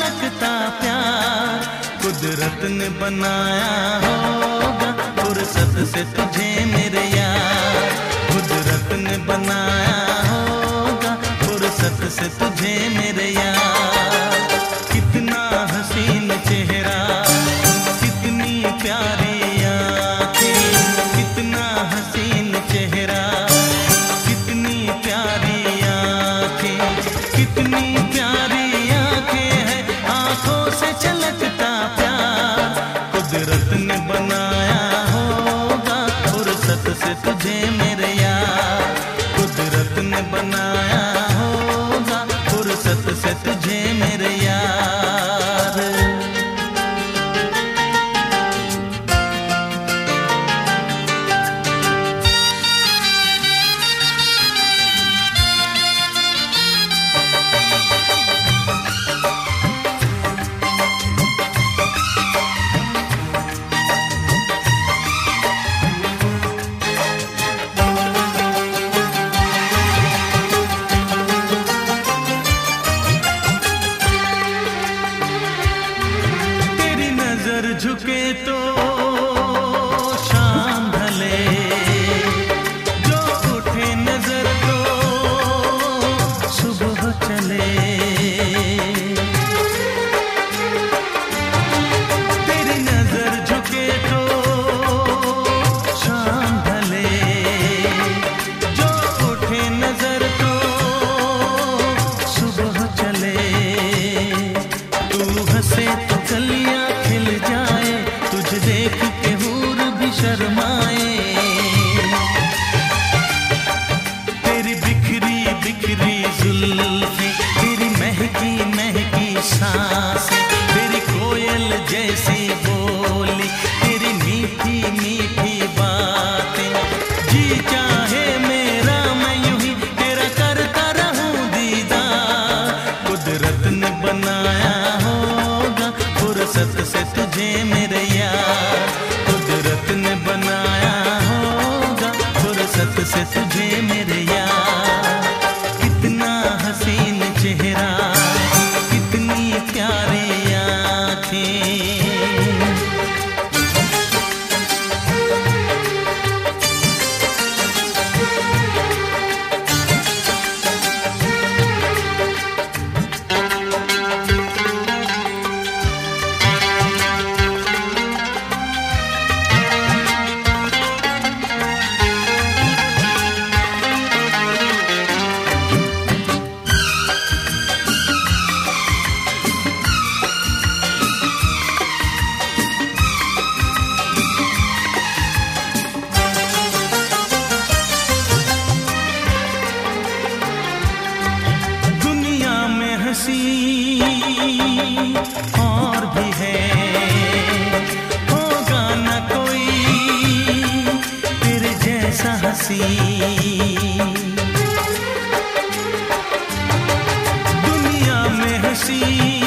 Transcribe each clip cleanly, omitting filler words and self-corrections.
छलकता प्यार कुदरत ने बनाया होगा फुर्सत से तुझे मेरे यार। कुदरत ने बनाया होगा फुर्सत से तुझे मेरे यार। कितना हसीन चेहरा कितनी प्यारी आँखें, कितना हसीन चेहरा कितनी प्यारी आँखें, कितनी प्यारी आँखें हैं आँखों से छलकता प्यार कुदरत ने बनाया होगा फुर्सत से तुझे मेरे यार। कुदरत ने बनाया होगा फुर्सत से तुझे मेरे यार। झुके तो शाम ढले, जो उठे नजर तो सुबह चले। तेरी नजर झुके तो शाम ढले, जो उठे नजर तो सुबह चले। तू हंसे तो कलियां खिल जाए, तुझे देख के हूर भी शर्माए। तेरी बिखरी बिखरी जुल्फें, तेरी महकी महकी सांसें, तेरी कोयल जैसी बोली, तेरी मीठी मीठी बातें। जी चाहे मेरा मैं यूं ही तेरा करता रहूं दीदार। कुदरत ने बनाया होगा फुर्सत से तुझे मेरे यार। कुदरत ने बनाया होगा फुर्सत से तुझे मेरे यार। कितना हसीन चेहरा कितनी प्यारी आँखें। और भी है, होगा न कोई तेरे जैसा हंसी। दुनिया में हंसी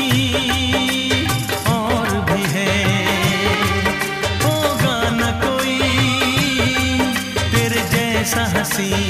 और भी है, होगा न कोई तेरे जैसा हंसी।